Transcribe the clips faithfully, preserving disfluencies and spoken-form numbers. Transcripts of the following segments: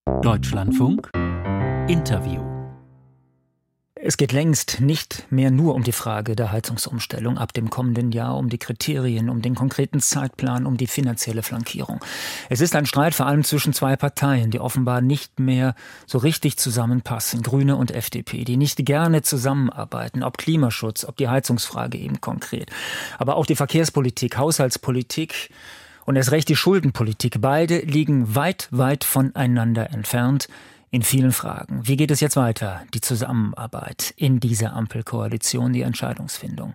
Deutschlandfunk Interview. Es geht längst nicht mehr nur um die Frage der Heizungsumstellung ab dem kommenden Jahr, um die Kriterien, um den konkreten Zeitplan, um die finanzielle Flankierung. Es ist ein Streit vor allem zwischen zwei Parteien, die offenbar nicht mehr so richtig zusammenpassen, Grüne und F D P, die nicht gerne zusammenarbeiten, ob Klimaschutz, ob die Heizungsfrage eben konkret. Aber auch die Verkehrspolitik, Haushaltspolitik und erst recht die Schuldenpolitik, beide liegen weit, weit voneinander entfernt. In vielen Fragen. Wie geht es jetzt weiter? Die Zusammenarbeit in dieser Ampelkoalition, die Entscheidungsfindung.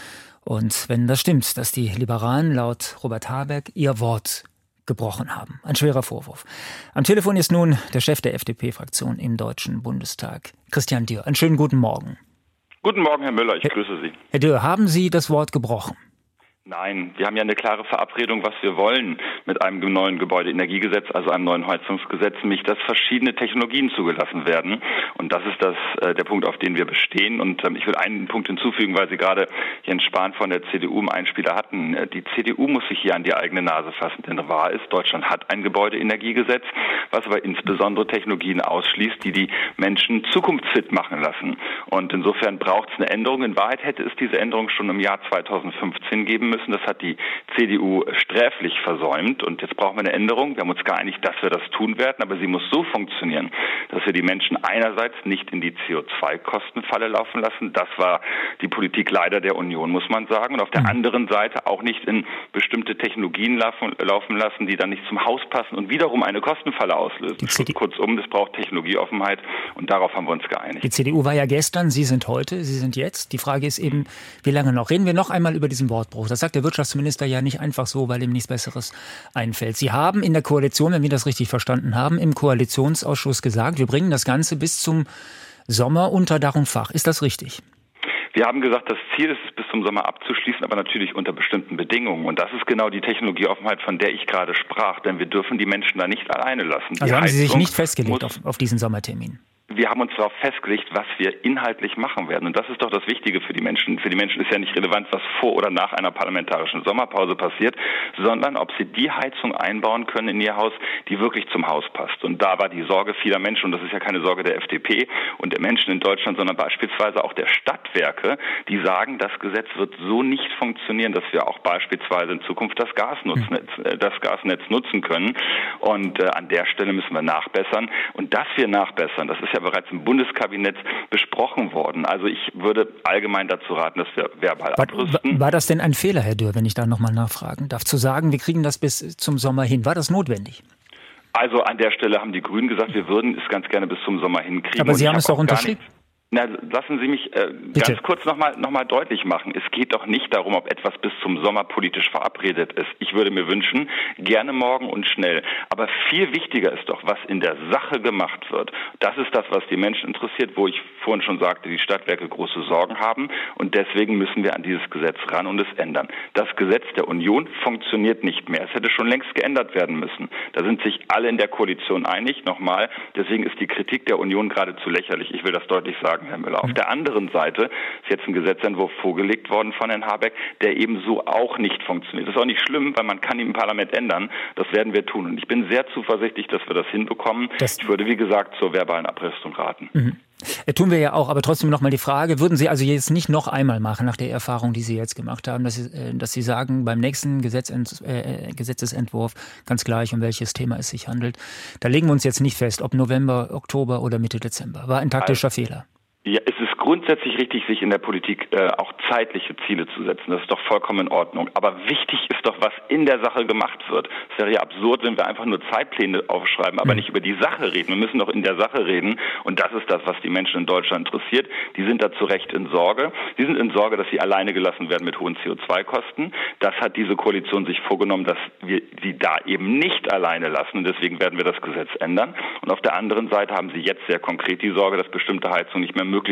Und wenn das stimmt, dass die Liberalen laut Robert Habeck ihr Wort gebrochen haben. Ein schwerer Vorwurf. Am Telefon ist nun der Chef der F D P-Fraktion im Deutschen Bundestag, Christian Dürr. Einen schönen guten Morgen. Guten Morgen, Herr Müller. Ich Herr, grüße Sie. Herr Dürr, haben Sie das Wort gebrochen? Nein, wir haben ja eine klare Verabredung, was wir wollen mit einem neuen Gebäudeenergiegesetz, also einem neuen Heizungsgesetz, nämlich dass verschiedene Technologien zugelassen werden. Und das ist das äh, der Punkt, auf den wir bestehen. Und ähm, ich will einen Punkt hinzufügen, weil Sie gerade Jens Spahn von der C D U im Einspieler hatten. Die C D U muss sich hier an die eigene Nase fassen, denn wahr ist, Deutschland hat ein Gebäudeenergiegesetz, was aber insbesondere Technologien ausschließt, die die Menschen zukunftsfit machen lassen. Und insofern braucht es eine Änderung. In Wahrheit hätte es diese Änderung schon im Jahr zweitausendfünfzehn geben müssen. Das hat die C D U sträflich versäumt und jetzt brauchen wir eine Änderung. Wir haben uns geeinigt, dass wir das tun werden, aber sie muss so funktionieren, dass wir die Menschen einerseits nicht in die C O zwei Kostenfalle laufen lassen. Das war die Politik leider der Union, muss man sagen. Und auf der anderen Seite auch nicht in bestimmte Technologien laufen, laufen lassen, die dann nicht zum Haus passen und wiederum eine Kostenfalle auslösen. Kurzum, es braucht Technologieoffenheit und darauf haben wir uns geeinigt. Die C D U war ja gestern, Sie sind heute, Sie sind jetzt. Die Frage ist eben, wie lange noch? Reden wir noch einmal über diesen Wortbruch. Das sagt der Wirtschaftsminister ja nicht einfach so, weil ihm nichts Besseres einfällt. Sie haben in der Koalition, wenn wir das richtig verstanden haben, im Koalitionsausschuss gesagt, wir bringen das Ganze bis zum Sommer unter Dach und Fach. Ist das richtig? Wir haben gesagt, das Ziel ist es, bis zum Sommer abzuschließen, aber natürlich unter bestimmten Bedingungen. Und das ist genau die Technologieoffenheit, von der ich gerade sprach. Denn wir dürfen die Menschen da nicht alleine lassen. Die also haben Sie sich Heizung nicht festgelegt auf, auf diesen Sommertermin? Wir haben uns darauf festgelegt, was wir inhaltlich machen werden. Und das ist doch das Wichtige für die Menschen. Für die Menschen ist ja nicht relevant, was vor oder nach einer parlamentarischen Sommerpause passiert, sondern ob sie die Heizung einbauen können in ihr Haus, die wirklich zum Haus passt. Und da war die Sorge vieler Menschen, und das ist ja keine Sorge der F D P und der Menschen in Deutschland, sondern beispielsweise auch der Stadtwerke, die sagen, das Gesetz wird so nicht funktionieren, dass wir auch beispielsweise in Zukunft das Gasnetz, das Gasnetz nutzen können. Und äh, an der Stelle müssen wir nachbessern. Und dass wir nachbessern, das ist ja bereits im Bundeskabinett besprochen worden. Also ich würde allgemein dazu raten, dass wir verbal war, abrüsten. War das denn ein Fehler, Herr Dürr, wenn ich da nochmal nachfragen darf, zu sagen, wir kriegen das bis zum Sommer hin? War das notwendig? Also an der Stelle haben die Grünen gesagt, wir würden es ganz gerne bis zum Sommer hinkriegen. Aber Sie haben es doch unterschrieben. Na, lassen Sie mich äh, ganz kurz nochmal noch mal deutlich machen. Es geht doch nicht darum, ob etwas bis zum Sommer politisch verabredet ist. Ich würde mir wünschen, gerne morgen und schnell. Aber viel wichtiger ist doch, was in der Sache gemacht wird. Das ist das, was die Menschen interessiert, wo ich vorhin schon sagte, die Stadtwerke große Sorgen haben. Und deswegen müssen wir an dieses Gesetz ran und es ändern. Das Gesetz der Union funktioniert nicht mehr. Es hätte schon längst geändert werden müssen. Da sind sich alle in der Koalition einig. Nochmal, deswegen ist die Kritik der Union geradezu lächerlich. Ich will das deutlich sagen, Herr Müller. Auf der anderen Seite ist jetzt ein Gesetzentwurf vorgelegt worden von Herrn Habeck, der eben so auch nicht funktioniert. Das ist auch nicht schlimm, weil man kann ihn im Parlament ändern. Das werden wir tun. Und ich bin sehr zuversichtlich, dass wir das hinbekommen. Das ich würde, wie gesagt, zur verbalen Abrüstung raten. Mhm. Tun wir ja auch, aber trotzdem noch mal die Frage, würden Sie also jetzt nicht noch einmal machen, nach der Erfahrung, die Sie jetzt gemacht haben, dass Sie, dass Sie sagen, beim nächsten Gesetzent, äh, Gesetzesentwurf, ganz gleich, um welches Thema es sich handelt, da legen wir uns jetzt nicht fest, ob November, Oktober oder Mitte Dezember. War ein taktischer also, Fehler. Ja, es ist grundsätzlich richtig, sich in der Politik äh, auch zeitliche Ziele zu setzen. Das ist doch vollkommen in Ordnung. Aber wichtig ist doch, was in der Sache gemacht wird. Es wäre ja absurd, wenn wir einfach nur Zeitpläne aufschreiben, aber mhm. nicht über die Sache reden. Wir müssen doch in der Sache reden. Und das ist das, was die Menschen in Deutschland interessiert. Die sind da zu Recht in Sorge. Die sind in Sorge, dass sie alleine gelassen werden mit hohen C O zwei Kosten. Das hat diese Koalition sich vorgenommen, dass wir sie da eben nicht alleine lassen. Und deswegen werden wir das Gesetz ändern. Und auf der anderen Seite haben sie jetzt sehr konkret die Sorge, dass bestimmte Heizungen nicht mehr möglich sind.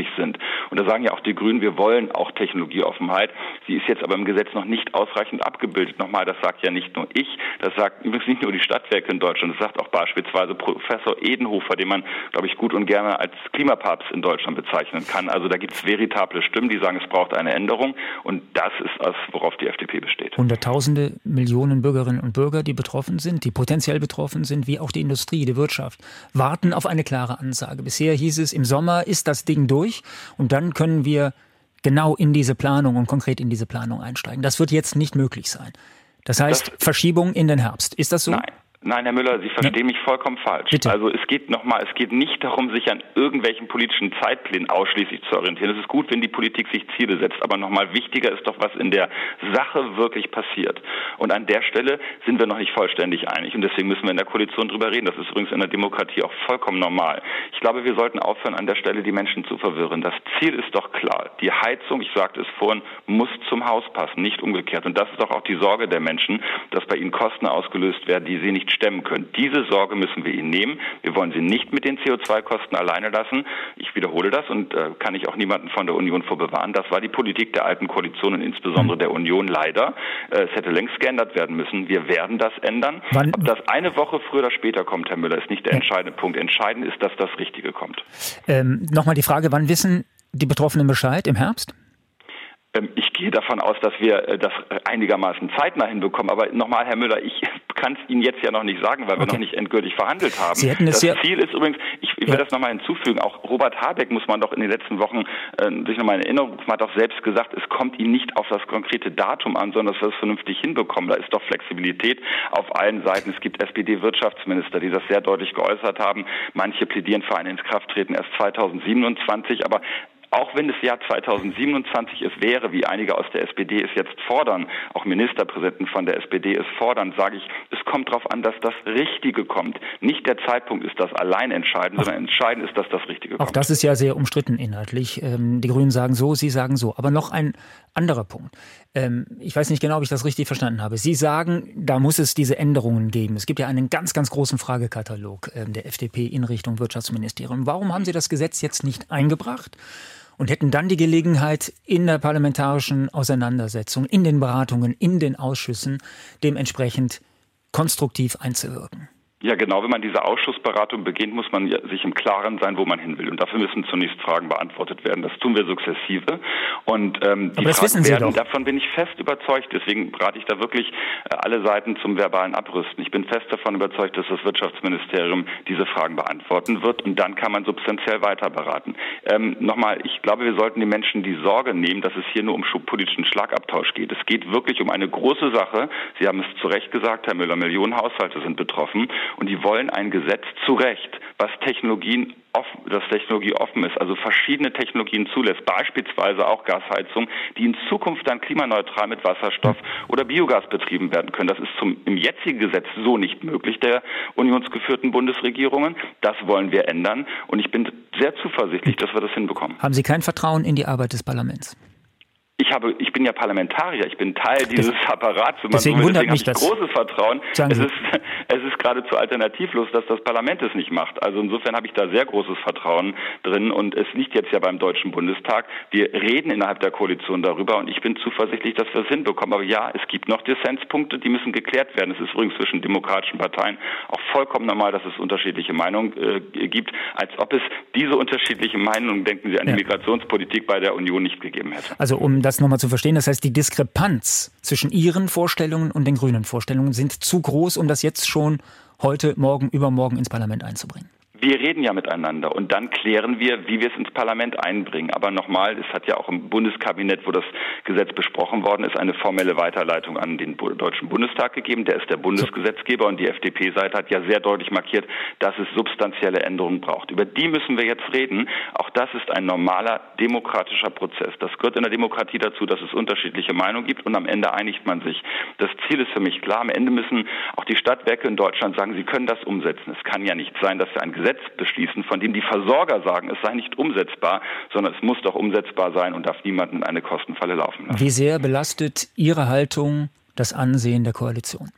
Und da sagen ja auch die Grünen, wir wollen auch Technologieoffenheit. Sie ist jetzt aber im Gesetz noch nicht ausreichend abgebildet. Nochmal, das sagt ja nicht nur ich, das sagt übrigens nicht nur die Stadtwerke in Deutschland, das sagt auch beispielsweise Professor Edenhofer, den man, glaube ich, gut und gerne als Klimapapst in Deutschland bezeichnen kann. Also da gibt es veritable Stimmen, die sagen, es braucht eine Änderung, und das ist das, worauf die F D P besteht. Hunderttausende, Millionen Bürgerinnen und Bürger, die betroffen sind, die potenziell betroffen sind, wie auch die Industrie, die Wirtschaft, warten auf eine klare Ansage. Bisher hieß es, im Sommer ist das Ding durch und dann können wir genau in diese Planung und konkret in diese Planung einsteigen. Das wird jetzt nicht möglich sein. Das heißt, das, Verschiebung in den Herbst. Ist das so? Nein. Nein, Herr Müller, Sie verstehen ja. mich vollkommen falsch. Bitte. Also es geht nochmal, es geht nicht darum, sich an irgendwelchen politischen Zeitplänen ausschließlich zu orientieren. Es ist gut, wenn die Politik sich Ziele setzt, aber nochmal wichtiger ist doch, was in der Sache wirklich passiert. Und an der Stelle sind wir noch nicht vollständig einig und deswegen müssen wir in der Koalition drüber reden. Das ist übrigens in der Demokratie auch vollkommen normal. Ich glaube, wir sollten aufhören, an der Stelle die Menschen zu verwirren. Das Ziel ist doch klar. Die Heizung, ich sagte es vorhin, muss zum Haus passen, nicht umgekehrt. Und das ist doch auch die Sorge der Menschen, dass bei ihnen Kosten ausgelöst werden, die sie nicht stemmen können. Diese Sorge müssen wir ihnen nehmen. Wir wollen sie nicht mit den C O zwei Kosten alleine lassen. Ich wiederhole das und äh, kann ich auch niemanden von der Union vor bewahren. Das war die Politik der alten Koalition und insbesondere der Union leider. Äh, es hätte längst geändert werden müssen. Wir werden das ändern. Wann? Ob das eine Woche früher oder später kommt, Herr Müller, ist nicht der entscheidende Punkt. Entscheidend ist, dass das Richtige kommt. Ähm, Nochmal die Frage, wann wissen die Betroffenen Bescheid? Im Herbst? Ich gehe davon aus, dass wir das einigermaßen zeitnah hinbekommen. Aber nochmal, Herr Müller, ich kann es Ihnen jetzt ja noch nicht sagen, weil wir okay. noch nicht endgültig verhandelt haben. Sie hätten es das ja Ziel ist übrigens, ich, ich will ja. das nochmal hinzufügen, auch Robert Habeck, muss man doch in den letzten Wochen äh, sich nochmal in Erinnerung rufen, hat doch selbst gesagt, es kommt Ihnen nicht auf das konkrete Datum an, sondern dass wir es vernünftig hinbekommen. Da ist doch Flexibilität auf allen Seiten. Es gibt S P D-Wirtschaftsminister, die das sehr deutlich geäußert haben. Manche plädieren für ein Inkrafttreten erst zweitausendsiebenundzwanzig, aber auch wenn das Jahr zweitausendsiebenundzwanzig es wäre, wie einige aus der S P D es jetzt fordern, auch Ministerpräsidenten von der S P D es fordern, sage ich, es kommt darauf an, dass das Richtige kommt. Nicht der Zeitpunkt ist das allein entscheidend, sondern entscheidend ist, dass das Richtige kommt. Auch das ist ja sehr umstritten inhaltlich. Die Grünen sagen so, Sie sagen so. Aber noch ein anderer Punkt. Ich weiß nicht genau, ob ich das richtig verstanden habe. Sie sagen, da muss es diese Änderungen geben. Es gibt ja einen ganz, ganz großen Fragekatalog der F D P in Richtung Wirtschaftsministerium. Warum haben Sie das Gesetz jetzt nicht eingebracht? Und hätten dann die Gelegenheit, in der parlamentarischen Auseinandersetzung, in den Beratungen, in den Ausschüssen dementsprechend konstruktiv einzuwirken. Ja, genau. Wenn man diese Ausschussberatung beginnt, muss man sich im Klaren sein, wo man hin will. Und dafür müssen zunächst Fragen beantwortet werden. Das tun wir sukzessive. Und ähm, die Aber das Fragen wissen Sie werden, doch. Davon bin ich fest überzeugt. Deswegen rate ich da wirklich äh, alle Seiten zum verbalen Abrüsten. Ich bin fest davon überzeugt, dass das Wirtschaftsministerium diese Fragen beantworten wird. Und dann kann man substanziell weiter beraten. Ähm, nochmal, ich glaube, wir sollten den Menschen die Sorge nehmen, dass es hier nur um politischen Schlagabtausch geht. Es geht wirklich um eine große Sache. Sie haben es zu Recht gesagt, Herr Müller, Millionen Haushalte sind betroffen. Und die wollen ein Gesetz zu Recht, was Technologien offen, das Technologie offen ist, also verschiedene Technologien zulässt, beispielsweise auch Gasheizung, die in Zukunft dann klimaneutral mit Wasserstoff oder Biogas betrieben werden können. Das ist zum, im jetzigen Gesetz so nicht möglich, der unionsgeführten Bundesregierungen. Das wollen wir ändern und ich bin sehr zuversichtlich, dass wir das hinbekommen. Haben Sie kein Vertrauen in die Arbeit des Parlaments? Ich habe, ich bin ja Parlamentarier, ich bin Teil dieses Apparats. Wenn man deswegen so will, wundert deswegen mich habe ich großes Vertrauen. Es Sie. ist, es ist geradezu alternativlos, dass das Parlament es nicht macht. Also insofern habe ich da sehr großes Vertrauen drin und es liegt jetzt ja beim Deutschen Bundestag. Wir reden innerhalb der Koalition darüber und ich bin zuversichtlich, dass wir es hinbekommen. Aber ja, es gibt noch Dissenspunkte, die müssen geklärt werden. Es ist übrigens zwischen demokratischen Parteien auch vollkommen normal, dass es unterschiedliche Meinungen äh, gibt, als ob es diese unterschiedlichen Meinungen, denken Sie an die ja. Migrationspolitik bei der Union nicht gegeben hätte. Also um das nochmal zu verstehen, das heißt, die Diskrepanz zwischen Ihren Vorstellungen und den grünen Vorstellungen sind zu groß, um das jetzt schon heute, morgen, übermorgen ins Parlament einzubringen. Wir reden ja miteinander und dann klären wir, wie wir es ins Parlament einbringen. Aber nochmal, es hat ja auch im Bundeskabinett, wo das Gesetz besprochen worden ist, eine formelle Weiterleitung an den Deutschen Bundestag gegeben. Der ist der Bundesgesetzgeber und die F D P-Seite hat ja sehr deutlich markiert, dass es substanzielle Änderungen braucht. Über die müssen wir jetzt reden. Auch das ist ein normaler demokratischer Prozess. Das gehört in der Demokratie dazu, dass es unterschiedliche Meinungen gibt und am Ende einigt man sich. Das Ziel ist für mich klar. Am Ende müssen auch die Stadtwerke in Deutschland sagen, sie können das umsetzen. Es kann ja nicht sein, dass wir ein Gesetz beschließen, von dem die Versorger sagen, es sei nicht umsetzbar, sondern es muss doch umsetzbar sein und darf niemanden in eine Kostenfalle laufen lassen. Wie sehr belastet Ihre Haltung das Ansehen der Koalition?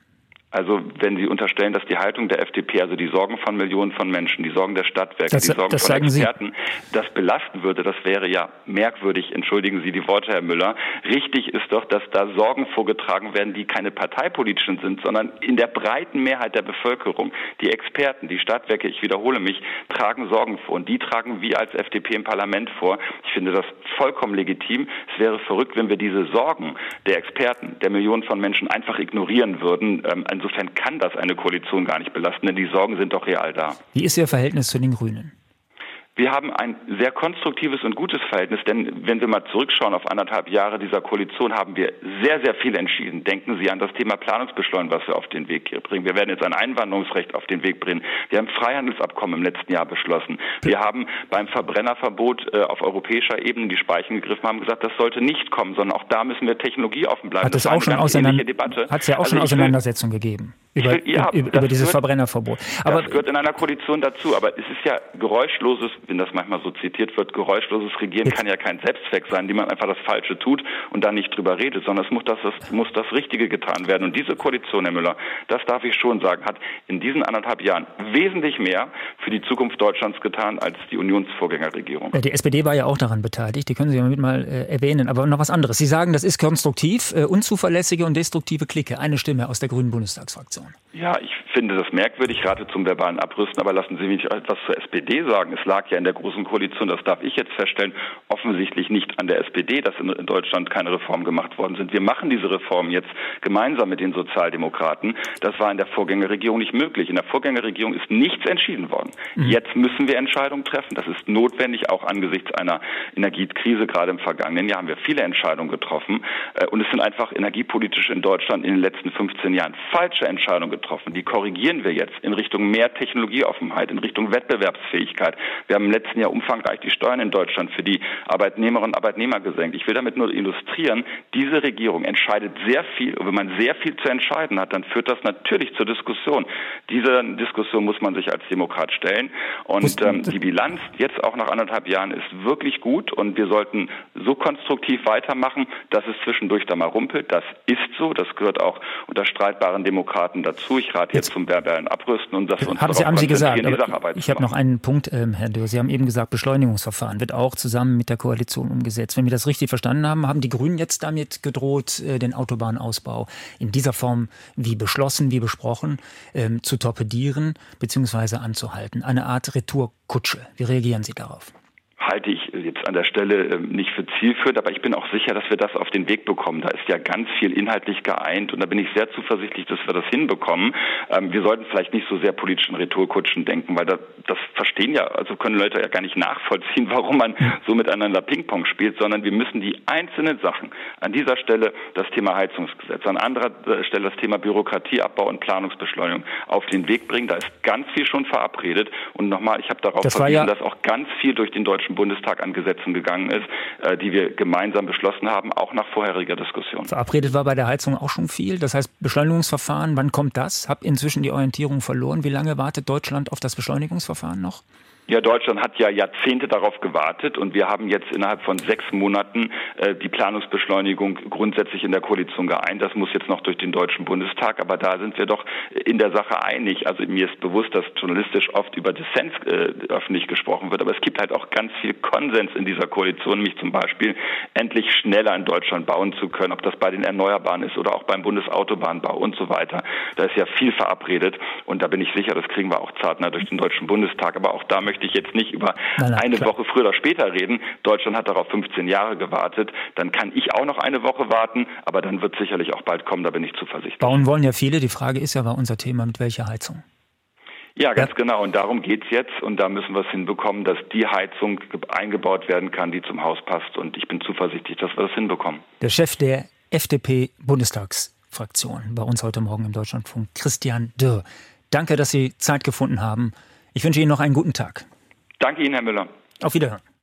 Also wenn Sie unterstellen, dass die Haltung der F D P, also die Sorgen von Millionen von Menschen, die Sorgen der Stadtwerke, das, die Sorgen das von Experten, Sie. das belasten würde, das wäre ja merkwürdig, entschuldigen Sie die Worte, Herr Müller. Richtig ist doch, dass da Sorgen vorgetragen werden, die keine parteipolitischen sind, sondern in der breiten Mehrheit der Bevölkerung. Die Experten, die Stadtwerke, ich wiederhole mich, tragen Sorgen vor und die tragen wir als F D P im Parlament vor. Ich finde das vollkommen legitim. Es wäre verrückt, wenn wir diese Sorgen der Experten, der Millionen von Menschen einfach ignorieren würden. Insofern kann das eine Koalition gar nicht belasten, denn die Sorgen sind doch real da. Wie ist Ihr Verhältnis zu den Grünen? Wir haben ein sehr konstruktives und gutes Verhältnis, denn wenn wir mal zurückschauen auf anderthalb Jahre dieser Koalition, haben wir sehr, sehr viel entschieden. Denken Sie an das Thema Planungsbeschleunigung, was wir auf den Weg bringen. Wir werden jetzt ein Einwanderungsrecht auf den Weg bringen. Wir haben ein Freihandelsabkommen im letzten Jahr beschlossen. Wir haben beim Verbrennerverbot äh, auf europäischer Ebene die Speichen gegriffen, haben gesagt, das sollte nicht kommen, sondern auch da müssen wir technologieoffen bleiben. Hat es auch schon auseinander- Hat es ja auch also schon Auseinandersetzungen gegeben über, will, ja, über, über dieses gehört, Verbrennerverbot. Aber das gehört in einer Koalition dazu, aber es ist ja geräuschloses, wenn das manchmal so zitiert wird, geräuschloses Regieren Jetzt. kann ja kein Selbstzweck sein, indem man einfach das Falsche tut und dann nicht drüber redet, sondern es muss das, das, muss das Richtige getan werden. Und diese Koalition, Herr Müller, das darf ich schon sagen, hat in diesen anderthalb Jahren wesentlich mehr für die Zukunft Deutschlands getan als die Unionsvorgängerregierung. Ja, die S P D war ja auch daran beteiligt, die können Sie ja mit mal äh, erwähnen, aber noch was anderes. Sie sagen, das ist konstruktiv, äh, unzuverlässige und destruktive Clique. Eine Stimme aus der Grünen Bundestagsfraktion. Ja, ich finde das merkwürdig, ich rate zum verbalen Abrüsten, aber lassen Sie mich etwas zur S P D sagen. Es lag ja in der Großen Koalition, das darf ich jetzt feststellen, offensichtlich nicht an der S P D, dass in Deutschland keine Reformen gemacht worden sind. Wir machen diese Reformen jetzt gemeinsam mit den Sozialdemokraten. Das war in der Vorgängerregierung nicht möglich. In der Vorgängerregierung ist nichts entschieden worden. Mhm. Jetzt müssen wir Entscheidungen treffen. Das ist notwendig, auch angesichts einer Energiekrise. Gerade im vergangenen Jahr haben wir viele Entscheidungen getroffen. Und es sind einfach energiepolitisch in Deutschland in den letzten fünfzehn Jahren falsche Entscheidungen getroffen. Die korrigieren wir jetzt in Richtung mehr Technologieoffenheit, in Richtung Wettbewerbsfähigkeit. Wir haben im letzten Jahr umfangreich die Steuern in Deutschland für die Arbeitnehmerinnen und Arbeitnehmer gesenkt. Ich will damit nur illustrieren, diese Regierung entscheidet sehr viel. Und wenn man sehr viel zu entscheiden hat, dann führt das natürlich zur Diskussion. Diese Diskussion muss man sich als Demokrat stellen. Und ähm, die Bilanz jetzt auch nach anderthalb Jahren ist wirklich gut. Und wir sollten so konstruktiv weitermachen, dass es zwischendurch da mal rumpelt. Das ist so. Das gehört auch unter streitbaren Demokraten dazu. Ich rate jetzt, jetzt zum verbalen Abrüsten und dass wir uns haben Sie, haben Sie gesagt, die Sacharbeit ich habe noch einen Punkt, ähm, Herr Dürr. Sie haben eben gesagt, Beschleunigungsverfahren wird auch zusammen mit der Koalition umgesetzt. Wenn wir das richtig verstanden haben, haben die Grünen jetzt damit gedroht, den Autobahnausbau in dieser Form, wie beschlossen, wie besprochen, ähm, zu torpedieren bzw. anzuhalten. Eine Art Retourkutsche. Wie reagieren Sie darauf? Halte ich jetzt an der Stelle nicht für zielführend, aber ich bin auch sicher, dass wir das auf den Weg bekommen. Da ist ja ganz viel inhaltlich geeint und da bin ich sehr zuversichtlich, dass wir das hinbekommen. Wir sollten vielleicht nicht so sehr politischen Retourkutschen denken, weil das, das verstehen ja, also können Leute ja gar nicht nachvollziehen, warum man so miteinander Ping-Pong spielt, sondern wir müssen die einzelnen Sachen, an dieser Stelle das Thema Heizungsgesetz, an anderer Stelle das Thema Bürokratieabbau und Planungsbeschleunigung auf den Weg bringen. Da ist ganz viel schon verabredet und nochmal, ich habe darauf das verwiesen, ja dass auch ganz viel durch den Deutschen Bundestag an Gesetzen gegangen ist, äh, die wir gemeinsam beschlossen haben, auch nach vorheriger Diskussion. Verabredet war bei der Heizung auch schon viel. Das heißt, Beschleunigungsverfahren, wann kommt das? Hab inzwischen die Orientierung verloren. Wie lange wartet Deutschland auf das Beschleunigungsverfahren noch? Ja, Deutschland hat ja Jahrzehnte darauf gewartet und wir haben jetzt innerhalb von sechs Monaten äh, die Planungsbeschleunigung grundsätzlich in der Koalition geeint. Das muss jetzt noch durch den Deutschen Bundestag, aber da sind wir doch in der Sache einig. Also mir ist bewusst, dass journalistisch oft über Dissens äh, öffentlich gesprochen wird, aber es gibt halt auch ganz viel Konsens in dieser Koalition, nämlich zum Beispiel endlich schneller in Deutschland bauen zu können, ob das bei den Erneuerbaren ist oder auch beim Bundesautobahnbau und so weiter. Da ist ja viel verabredet und da bin ich sicher, das kriegen wir auch zeitnah durch den Deutschen Bundestag, aber auch da möchte möchte ich jetzt nicht über nein, nein, eine klar. Woche früher oder später reden. Deutschland hat darauf fünfzehn Jahre gewartet. Dann kann ich auch noch eine Woche warten, aber dann wird sicherlich auch bald kommen, da bin ich zuversichtlich. Bauen wollen ja viele. Die Frage ist ja, war unser Thema, mit welcher Heizung? Ja, ganz ja. genau. Und darum geht's jetzt. Und da müssen wir es hinbekommen, dass die Heizung eingebaut werden kann, die zum Haus passt. Und ich bin zuversichtlich, dass wir das hinbekommen. Der Chef der F D P-Bundestagsfraktion bei uns heute Morgen im Deutschlandfunk, Christian Dürr. Danke, dass Sie Zeit gefunden haben. Ich wünsche Ihnen noch einen guten Tag. Danke Ihnen, Herr Müller. Auf Wiederhören.